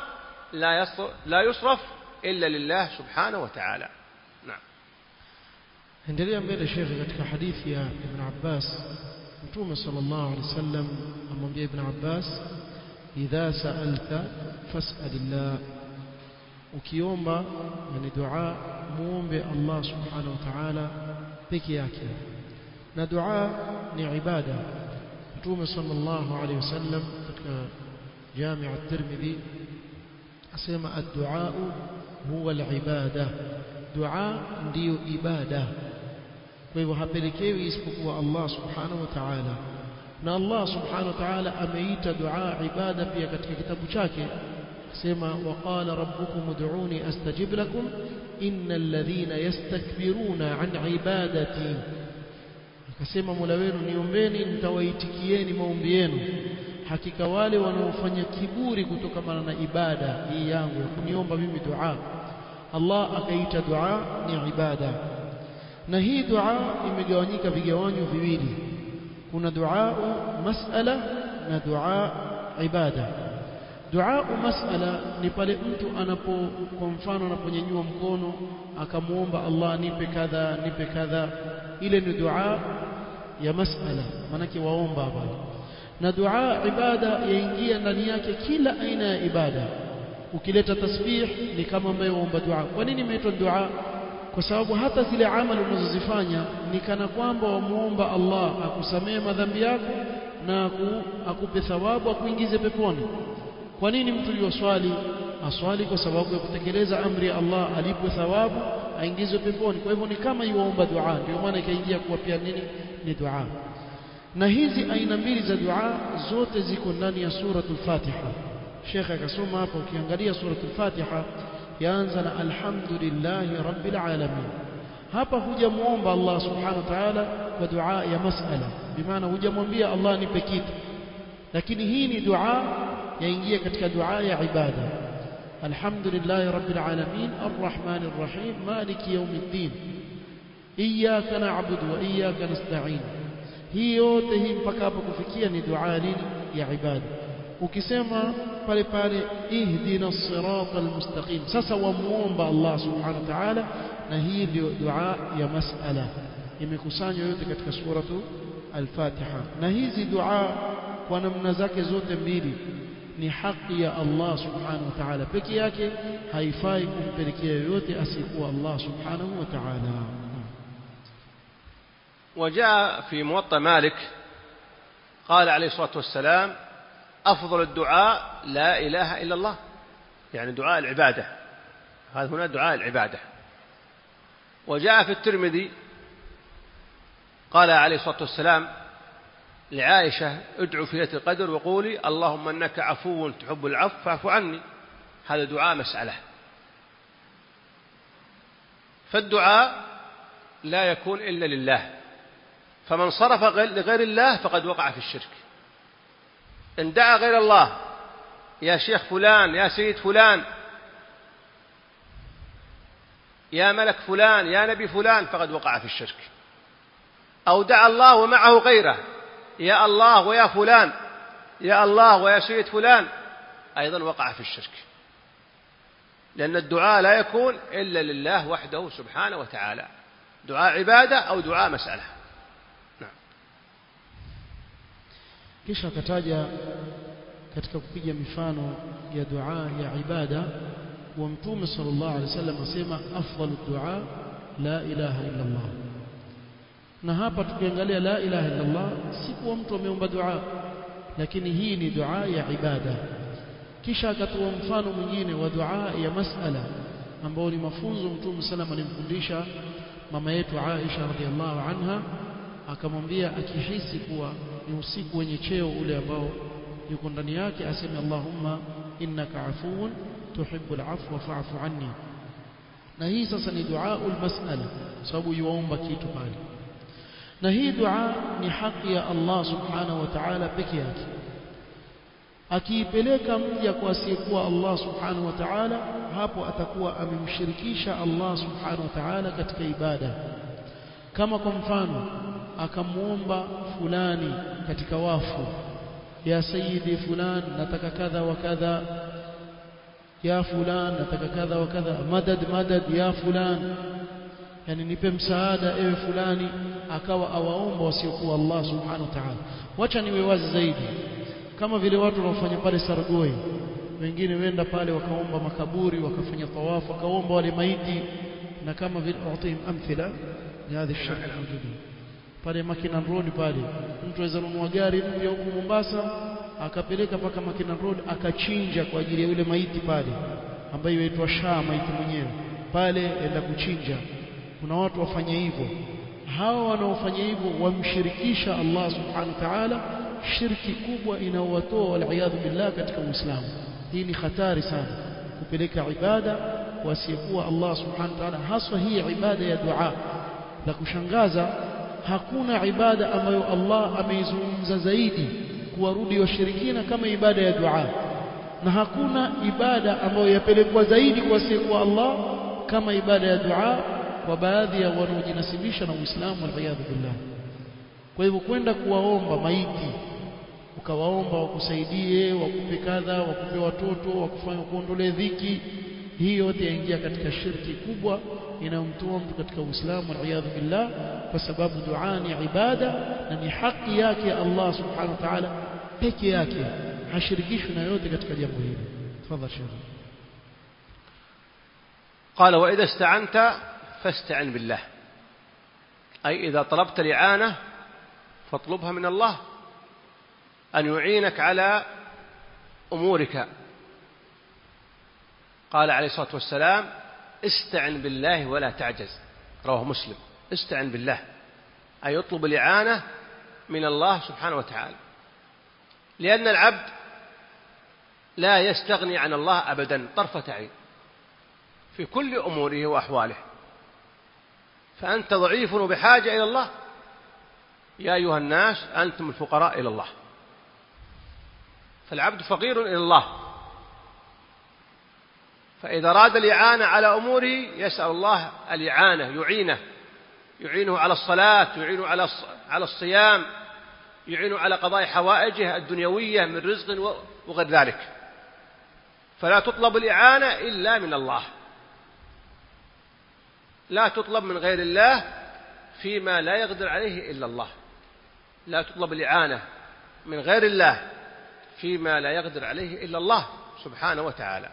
لا يصرف إلا لله سبحانه وتعالى. نعم. endelea mbele shekhi katika hadithi ya Ibn Abbas. Mtume sallallahu alaihi wasallam amwambia Ibn Abbas, idha sa'alta fas'alillah, ukiomba yani dua muombe Allah subhanahu wa ta'ala peke yake, na dua ni ibada. Mtume sallallahu alaihi wasallam katika Jami' at-Tirmidhi asema ad-du'a huwa al-ibada, dua ndiyo ibada. Kwa hivyo hapelekewi isipokuwa Allah subhanahu wa ta'ala, na Allah subhanahu wa ta'ala ameita dua ibada pia katika kitabu chake, sema waqala rabbukum ud'uni astajib lakum innal ladhina yastakbiruna an ibadati, akasema Mola wenu niombeni nitawaitikieni maombi yenu, hakika wale wanaofanya kiburi kutokana na ibada hii yangu kuniomba mimi dua. Allah akaita dua ni ibada, na hii dua imegawanyika vigawanyo viwili: kuna dua mas'ala na dua ibada. Dua mas'ala ni pale mtu kwa mfano anaponyanyua mkono akamuomba Allah nipe kadha nipe kadha, ile ni dua ya mas'ala, maana waomba baba. Na dua ibada yaingia ndani yake kila aina ya ibada. Ukileta tasbih ni kama ambaye waomba dua. Kwa nini imeitwa dua? Kwa sababu hata zile amali unazozifanya ni kana kwamba wamuomba Allah akusamee madhambi yako na akupe thawabu, akuingize peponi. Kwa nini mtu yoswali aswali? Kwa sababu ya kutekeleza amri ya Allah, alipwe thawabu, aingizwe peponi. Kwa hivyo ni kama yuomba dua, ndio maana ikaingia kuwa pia nini ni dua. Na hizi aina mbili za dua zote ziko ndani ya suratul Fatiha. Sheikh akasoma hapo, ukiangalia suratul Fatiha yaanza na alhamdulillahi rabbil alamin. Hapa hujamuomba Allah subhanahu wa ta'ala kwa dua ya mas'ala, bimaana hujamwambia Allah nipe kitu, lakini hii ni dua yaingia katika dua ya ibada. Alhamdulillahi rabbil alamin arrahmanir rahim maliki yawmiddin iyyaka na'budu wa iyyaka nasta'in. Hii yote hii mpaka hapo kufikia ni dua ya ibada. Ukisema pale pale ihdina siratal mustaqim, sasa wamuomba Allah subhanahu wa ta'ala, na hii ndio dua ya mas'ala, imekusanywa yote katika suratu al-Fatiha. Na hizi dua kwa namna zake zote mbili ni haki ya Allah subhanahu wa ta'ala peke yake, haifai kumpelekea yoyote asiyekuwa Allah subhanahu wa ta'ala. وجاء في موطأ مالك قال عليه الصلاة والسلام أفضل الدعاء لا إله إلا الله، يعني دعاء العبادة، هذا هنا دعاء العبادة. وجاء في الترمذي قال عليه الصلاة والسلام لعائشة ادعو في ليلة القدر وقولي اللهم إنك عفو تحب العفو فاعف عني، هذا دعاء مسألة. فالدعاء لا يكون إلا لله، فمن صرف لغير الله فقد وقع في الشرك. إن دعا غير الله يا شيخ فلان يا سيد فلان يا ملك فلان يا نبي فلان فقد وقع في الشرك. أو دعا الله ومعه غيره يا الله ويا فلان يا الله ويا سيد فلان أيضا وقع في الشرك، لأن الدعاء لا يكون إلا لله وحده سبحانه وتعالى، دعاء عبادة أو دعاء مسألة. نعم. kisha kataja katika kupiga mifano ya dua ya ibada wa Mtume sallallahu alaihi wasallam asema afdalu dua la ilaha illa Allah. Na hapa tukiangalia la ilaha illa Allah si kwa mtu ameomba dua, lakini hii ni dua ya ibada. Kisha akatoa mfano mwingine wa dua ya masala ambao ni mafunzo Mtume sallallahu alimfundisha mama yetu Aisha radhiallahu anha, akamwambia akihisi kuwa ni usiku wenye cheo ule ambao yuko ndani yake aseme Allahumma innaka afuun tuhibbul afwa fa'fu anni. Na hii sasa ni duaul mas'ala, sababu yuomba kitu pale, na hii dua ni haki ya Allah subhanahu wa ta'ala peke yake. Akiipeleka mja kwa asiyekuwa Allah subhanahu wa ta'ala, hapo atakuwa amemshirikisha Allah subhanahu wa ta'ala katika ibada. Kama kwa mfano akamuomba fulani katika wafu, ya sayyidi fulan nataka kadha wa kadha, ya fulan nataka kadha wa kadha, madad madad ya fulan, yani nipe msaada ewe fulani, akawa awaomba wasiokuwa Allah subhanahu wa ta'ala. Wacha niwe wazi zaidi, kama vile watu wanaofanya pale Sargoi, wengine wenda pale wakaomba makaburi, wakafanya tawafu, wakaomba wale maiti, na kama vile utim amthila ya hadhi shirk mawjudi pale Makinan Road pale, mtu aweza nunua gari mpya huko Mombasa akapeleka mpaka Makinan Road akachinja kwa ajili ya yule maiti pale ambaye yaitwa Shah, maiti mwenyewe pale enda kuchinja. Kuna watu wafanya hivyo. Hawa wanaofanya hivyo wamshirikisha Allah subhanahu wa ta'ala shirki kubwa inaowatoa wal billah katika Uislamu. Hii ni hatari sana, kupeleka ibada wasiyekuwa Allah subhanahu wa ta'ala, haswa hii ibada ya dua. La kushangaza, hakuna ibada ambayo Allah ameizungumza zaidi kuwarudi washirikina kama ibada ya dua, na hakuna ibada ambayo yapelekwa zaidi kwa wasiyekuwa Allah kama ibada ya dua kwa baadhi ya wanaojinasibisha na Uislamu wal billah. Kwa hivyo kwenda kuwaomba maiti, ukawaomba wakusaidie, wakupe kadha, wakupe watoto, wakufanya kuondolee dhiki, hii yote yaingia katika shirki kubwa inayomtoa mtu katika Uislamu wal billah, kwa sababu dua ni ibada na ni haki yake Allah subhanahu wa ta'ala peke yake, hashirikishwi na yote katika jambo hili. Tafadhali Sheikh. قال وإذا استعنت فاستعن بالله، أي إذا طلبت الإعانة فاطلبها من الله أن يعينك على أمورك. قال عليه الصلاة والسلام استعن بالله ولا تعجز، رواه مسلم. استعن بالله أي يطلب الإعانة من الله سبحانه وتعالى، لأن العبد لا يستغني عن الله أبدا طرفة عين في كل أموره وأحواله، فأنت ضعيف وبحاجة إلى الله. يا أيها الناس أنتم الفقراء إلى الله، فالعبد فقير إلى الله، فإذا أراد الإعانة على أموره يسأل الله الإعانة، يعينه على الصلاة، يعينه على الصيام، يعينه على قضاء حوائجه الدنيوية من رزق وغير ذلك. فلا تطلب الإعانة إلا من الله، لا تطلب من غير الله فيما لا يقدر عليه إلا الله. لا تطلب الإعانة من غير الله فيما لا يقدر عليه إلا الله سبحانه وتعالى.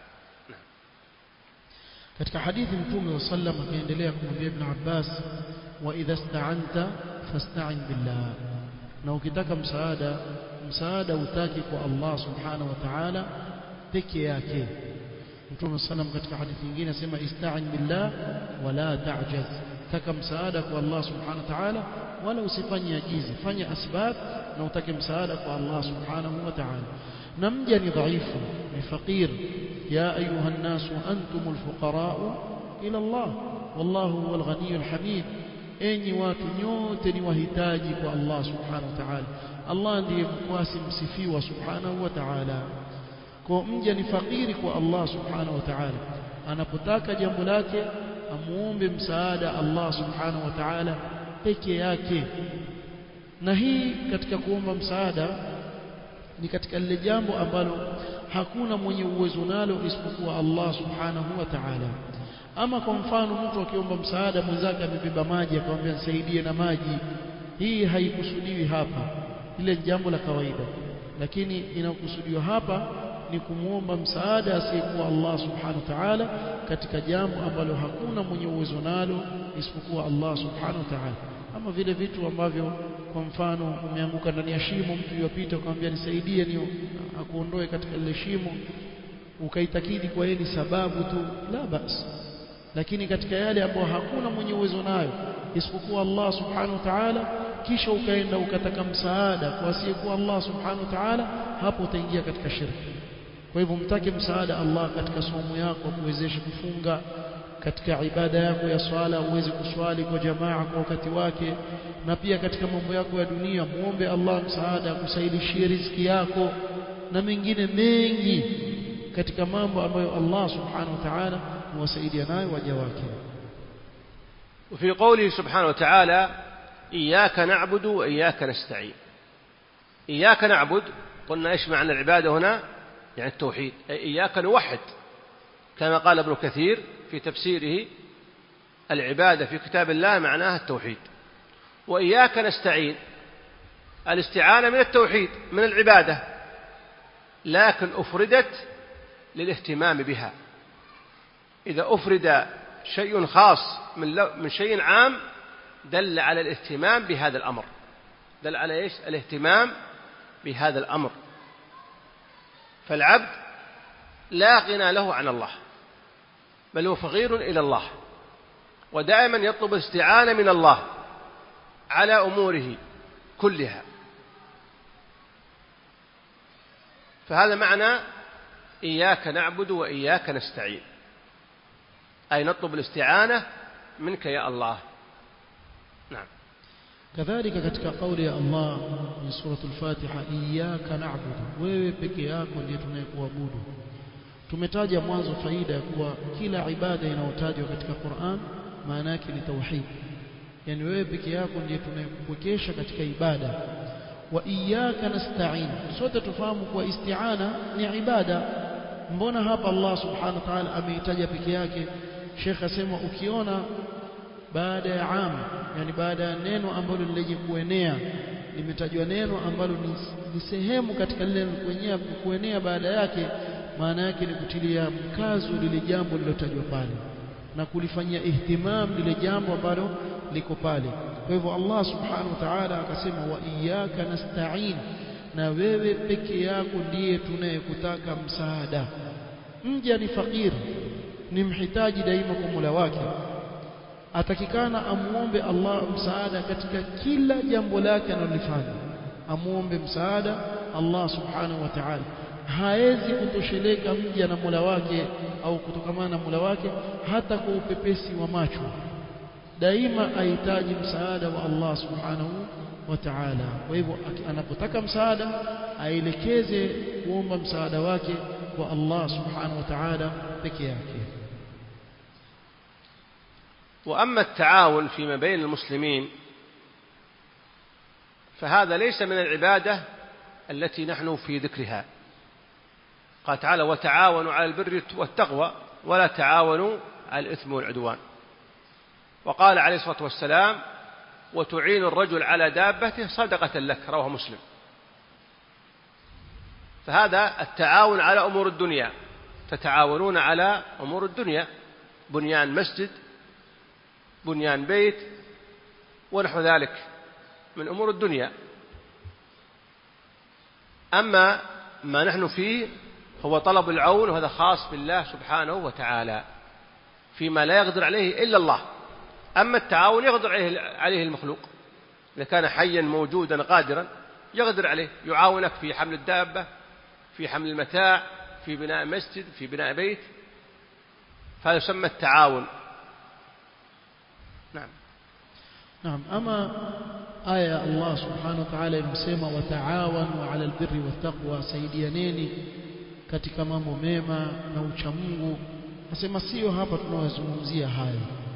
katika hadithi Mtume sallam akiendelea kumwambia Ibn Abbas, wa idha sta'anta fasta'in billah, na ukitaka msaada utaki kwa Allah subhanahu wa ta'ala peke yake. Mtume sallam katika hadithi nyingine asema ista'in billah wala ta'jaz, taka msaada kwa Allah subhanahu wa ta'ala wala usifanye ajizi, fanya asbab na utake msaada kwa Allah subhanahu wa ta'ala. Na mja ni dhaifu, ni fakir. يا أيها الناس أنتم الفقراء إلى الله والله هو الغني الحميد. أني واتنيوتني وهتاجي الله سبحانه وتعالى. الله ndiye mkwasi msifiwa subhanahu wa ta'ala. Kwa mja ni fakiri kwa Allah subhanahu wa ta'ala, anapotaka jambo lake amuombe msaada Allah subhanahu wa ta'ala peke yake. Na hii katika kuomba msaada ni katika lile jambo ambalo hakuna mwenye uwezo nalo isipokuwa Allah subhanahu wa ta'ala. Ama kwa mfano mtu akiomba msaada mwenzake amebeba maji akamwambia nisaidie na maji, hii haikusudiwi hapa, ile jambo la kawaida. Lakini inakusudiwa hapa ni kumuomba msaada asiyekuwa Allah subhanahu wa ta'ala katika jambo ambalo hakuna mwenye uwezo nalo isipokuwa Allah subhanahu wa ta'ala. Ama vile vitu ambavyo kwa mfano umeanguka ndani ya shimo, mtu yupita akamwambia nisaidie ni akuondoe katika ile shimo, ukaitakidi kwa yeye ni sababu tu, la basi. Lakini katika yale ambayo hakuna mwenye uwezo nayo isipokuwa Allah subhanahu wa ta'ala, kisha ukaenda ukataka msaada kwa asiyekuwa Allah subhanahu wa ta'ala, hapo utaingia katika shirki. Kwa hivyo mtake msaada Allah katika somo yako, kuwezesha kufunga, katika ibada yako ya swala uweze kuswali kwa jamaa kwa wakati wake, na pia katika mambo yako ya dunia muombe Allah msaada akusaidishie riziki yako na mengine mengi katika mambo ambayo Allah subhanahu wa ta'ala huwasaidia nayo waja wake. وفي قوله سبحانه وتعالى إياك نعبد وإياك نستعين. إياك نعبد قلنا إيش معنى العبادة هنا؟ يعني التوحيد، إياك نوحد، كما قال ابن كثير في تفسيره العبادة في كتاب الله معناها التوحيد. وإياك نستعين الاستعانة من التوحيد من العبادة، لكن أفردت للاهتمام بها. إذا أفرد شيء خاص من شيء عام دل على الاهتمام بهذا الأمر، دل على إيش؟ الاهتمام بهذا الأمر. فالعبد لا غنى له عن الله، بل هو فقير إلى الله، ودائما يطلب الاستعانة من الله على أموره كلها. فهذا معنى إياك نعبد وإياك نستعين، أي نطلب الاستعانة منك يا الله. نعم. كذلك katika kauli ya Allah ni suratul Fatiha, iyyaka na'budu, wewe peke yako ndiye tunayekuabudu. Tumetaja mwanzo faida ya kuwa kila ibada inayotajwa katika Qur'an maana yake ni tauhid, yani wewe peke yako ndiye tunayekupokesha katika ibada. Wa iyyaka nasta'in, sote tufahamu kuwa isti'ana ni ibada. Mbona hapa Allah subhanahu wa ta'ala ameitaja peke yake? Sheikh asema ukiona baada ya am, yani baada ya neno ambalo lenye kuenea limetajwa neno ambalo ni sehemu katika lile kuenea baada yake, maana yake ni kutilia mkazo lile jambo lilotajwa pale na kulifanyia ihtimam lile jambo ambalo liko pale. Kwa hivyo Allah subhanahu wa ta'ala akasema wa iyyaka nasta'in, na wewe peke yako ndiye tunayekutaka msaada. Mja ni fakir, ni mhitaji daima kwa Mola wake, atakikana amuombe Allah msaada katika kila jambo lake analofanya, amuombe msaada Allah subhanahu wa ta'ala. Haezi kutosheleka mja na Mola wake au kutokamana na Mola wake hata kwa upepesi wa macho, daima ahitaji msaada wa Allah subhanahu wa ta'ala. Kwa hivyo anapotaka msaada aelekeze kuomba msaada wake kwa Allah subhanahu wa ta'ala peke yake. وأما التعاون فيما بين المسلمين فهذا ليس من العبادة التي نحن في ذكرها. قال تعالى وتعاونوا على البر والتقوى ولا تعاونوا على الإثم والعدوان. وقال عليه الصلاة والسلام وتعين الرجل على دابته صدقة لك، رواه مسلم. فهذا التعاون على أمور الدنيا، تتعاونون على أمور الدنيا، بنيان مسجد، بنيان بيت ونحو ذلك من أمور الدنيا. أما ما نحن فيه هو طلب العون، وهذا خاص بالله سبحانه وتعالى فيما لا يقدر عليه إلا الله. أما التعاون يقدر عليه المخلوق، إذا كان حيا موجودا قادرا يقدر عليه، يعاونك في حمل الدابة، في حمل المتاع، في بناء مسجد، في بناء بيت، فهذا يسمى التعاون. نعم. نعم. أما آية الله سبحانه وتعالى يمسema وتعاونوا على البر والتقوى, saidianeni katika mambo mema na ucha Mungu. Nasema sio hapa tunawazungumzia hayo.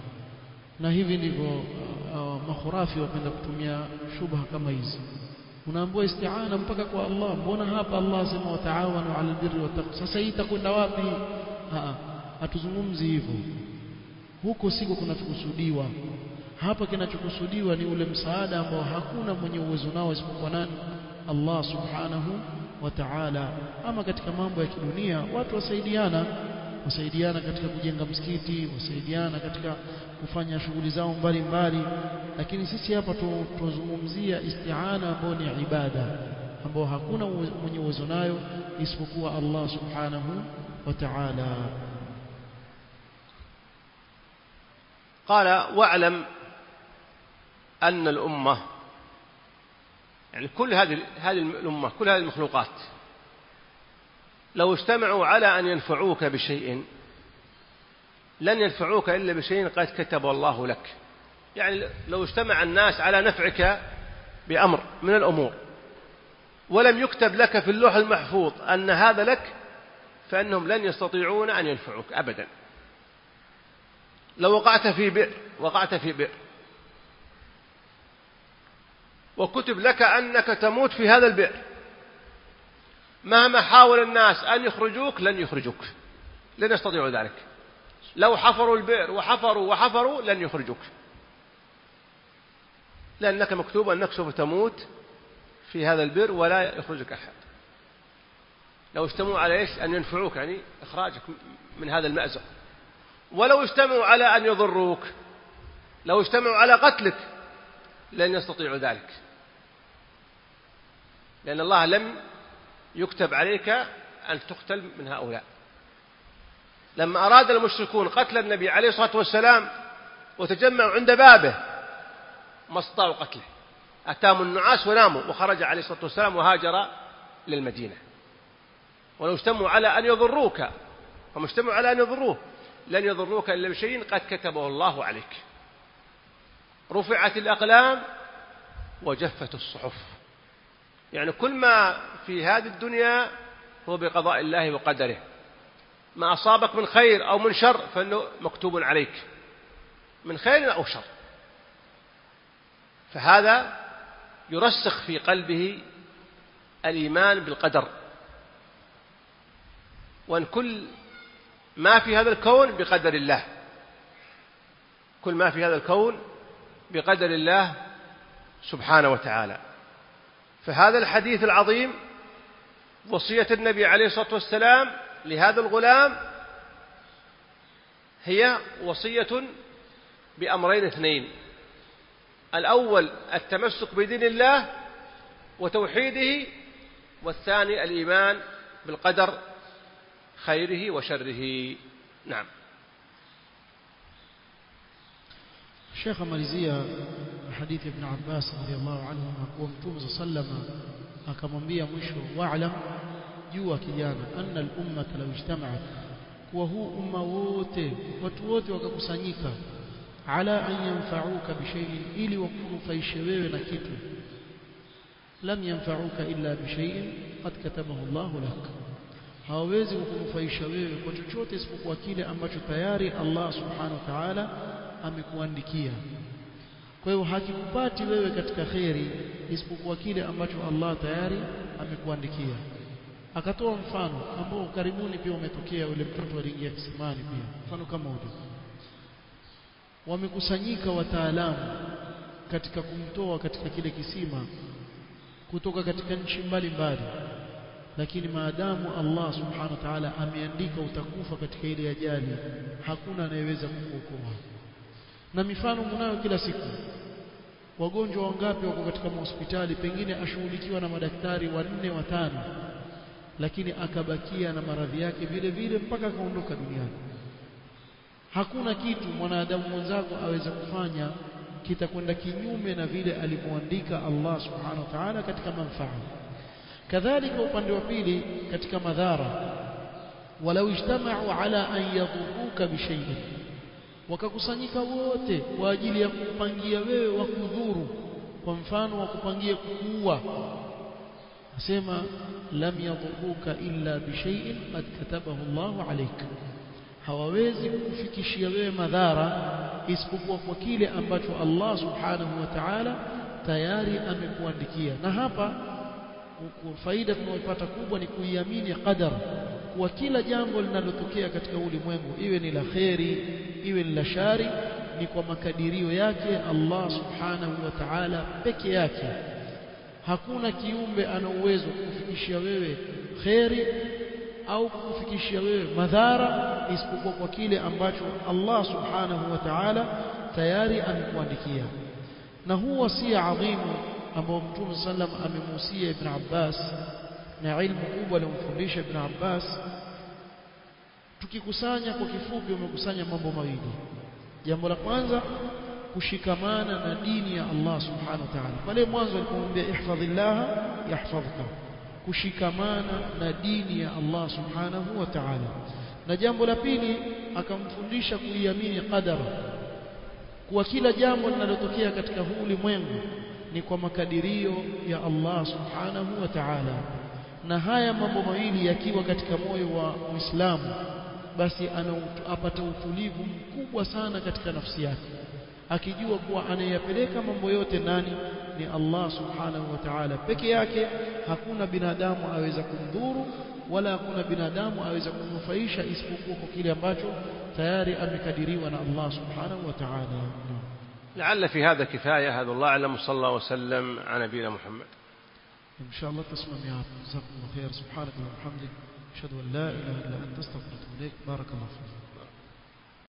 na hivi ndivyo makhurafi wapenda kutumia shubha kama hizi. Unaambiwa isti'ana mpaka kwa Allah, mbona hapa Allah asema wataawanu 'alal birri wattaqwa? Sasa hii itakwenda wapi? Hatuzungumzi hivyo, huko siko kunachokusudiwa. Hapa kinachokusudiwa ni ule msaada ambao hakuna mwenye uwezo nao isipokuwa nani? Allah subhanahu wa ta'ala. Ama katika mambo ya kidunia watu wasaidiana katika kujenga msikiti, wasaidiana katika kufanya shughuli zao mbalimbali, lakini sisi hapa tuzungumzia isti'ana ambayo ni ibada, ambayo hakuna mwenye uwezo nayo isipokuwa Allah subhanahu wa ta'ala. قال واعلم أن الأمة يعني كل هذه الأمة كل هذه المخلوقات لو اجتمعوا على أن ينفعوك بشيء لن ينفعوك إلا بشيء قد كتب الله لك. يعني لو اجتمع الناس على نفعك بأمر من الأمور ولم يكتب لك في اللوح المحفوظ أن هذا لك فإنهم لن يستطيعون أن ينفعوك أبدا. لو وقعت في بئر وكتب لك أنك تموت في هذا البئر، مهما حاول الناس أن يخرجوك لن يخرجوك، لن يستطيعوا ذلك. لو حفروا البئر وحفروا لن يخرجوك، لأنك مكتوب أنك سوف تموت في هذا البئر ولا يخرجك أحد. لو اجتمعوا على إيش؟ أن ينفعوك، يعني إخراجك من هذا المأزق. ولو اجتمعوا على أن يضروك، لو اجتمعوا على قتلك لن يستطيعوا ذلك، لأن الله لم يكتب عليك أن تقتل من هؤلاء. لما أراد المشركون قتل النبي عليه الصلاة والسلام وتجمعوا عند بابه ما استطاعوا قتله، أتاهم النعاس وناموا، وخرج عليه الصلاة والسلام وهاجر للمدينة. ولو اجتمعوا على أن يضروك، هم اجتمعوا على أن يضروه، لن يضروك إلا بشيء قد كتبه الله عليك. رفعت الأقلام وجفت الصحف. يعني كل ما في هذه الدنيا هو بقضاء الله وقدره، ما أصابك من خير أو من شر فإنه مكتوب عليك، من خير أو شر. فهذا يرسخ في قلبه الإيمان بالقدر، وأن كل ما في هذا الكون بقدر الله، كل ما في هذا الكون بقدر الله سبحانه وتعالى. فهذا الحديث العظيم وصية النبي عليه الصلاة والسلام لهذا الغلام هي وصية بأمرين اثنين: الأول التمسك بدين الله وتوحيده، والثاني الإيمان بالقدر خيره وشره. نعم. الشيخ مalizia حديث ابن عباس رضي الله عنه kuwa Mtume صلى الله عليه وسلم akamwambia mwisho, wa'lam, jua kijana, anna al-ummata law ijtama'at, wa huu umma wote, watu wote wakakusanyika, ala an yanfa'uka bi shay'in, ili wakunufaishe wewe na kitu, lam yanfa'uka illa bi shay'in qad katabahu Allahu lak, hawezi kukunufaisha wewe kwa chochote isipokuwa kile ambacho tayari Allah subhanahu wa ta'ala amekuandikia. Kwa hiyo hakikupati wewe katika khairi isipokuwa kile ambacho Allah tayari amekuandikia. Akatoa mfano ambao karibuni pia umetokea, ule mtoto aliingia kisimani pia, mfano kama ule. Wamekusanyika wataalamu katika kumtoa katika kile kisima kutoka katika nchi mbalimbali, lakini maadamu Allah subhanahu wa ta'ala ameandika utakufa katika ile ajali, hakuna anayeweza kukuokoa. Na mifano mnayo kila siku. Wagonjwa wangapi wako katika hospitali, pengine ashughulikiwa na madaktari 4 5, lakini akabakia na maradhi yake vile vile mpaka akaondoka duniani. Hakuna kitu mwanadamu mwenzako aweza kufanya kitakwenda kinyume na vile alivyoandika Allah subhanahu wa ta'ala katika manufaa. Kadhalika upande wa pili katika madhara, walau ijtama'u ala an yadhuruka bi shay'in, wakakusanyika wote kwa ajili ya kupangia wewe wa kudhuru, kwa mfano wa kupangia kuua, asema lam yadhuruka illa bi shay'in qad katabahu Allahu alayk, hawawezi kukufikishia wewe madhara isipokuwa kwa kile ambacho Allah subhanahu wa ta'ala tayari amekuandikia. Na hapa faida tunayopata kubwa ni kuiamini qadar, kwa kila jambo linalotokea katika ulimwengu, iwe ni la kheri iwe ni la shari, ni kwa makadirio yake Allah subhanahu wa ta'ala peke yake. Hakuna kiumbe ana uwezo kukufikishia wewe kheri au kukufikishia wewe madhara isipokuwa kwa kile ambacho Allah subhanahu wa ta'ala tayari amekuandikia. Na huu wasia adhimu ambao Mtume sallam amemuhusia Ibn Abbas, na ilmu kubwa aliyomfundisha Ibn Abbas, tukikusanya kwa kifupi umekusanya mambo mawili. Jambo la kwanza, kushikamana na dini ya Allah subhanahu wa ta'ala. Pale mwanzo alipomwambia ihfadhillah yahfadhka, kushikamana na dini ya Allah subhanahu wa ta'ala. Na jambo la pili akamfundisha kuiamini qadar, kwa kila jambo linalotokea katika huu ulimwengu ni kwa makadirio ya Allah subhanahu wa ta'ala. Na haya mambo mawili yakiwa katika moyo wa Muislamu, basi apata utulivu mkubwa sana katika nafsi yake, akijua kuwa anayapeleka mambo yote nani? Ni Allah subhanahu wa ta'ala peke yake. Hakuna binadamu aweza kumdhuru wala hakuna binadamu aweza kumnufaisha isipokuwa kwa kile ambacho tayari amekadiriwa na Allah subhanahu wa ta'ala. لعل في هذا كفاية. هذا الله أعلم. صلى الله وسلم على نبينا محمد. إن شاء الله تسمع يا عبد. جزاكم الله خير. سبحانك اللهم وبحمدك أشهد أن لا إله إلا أنت أستغفرك وأتوب إليك. بارك الله فيك.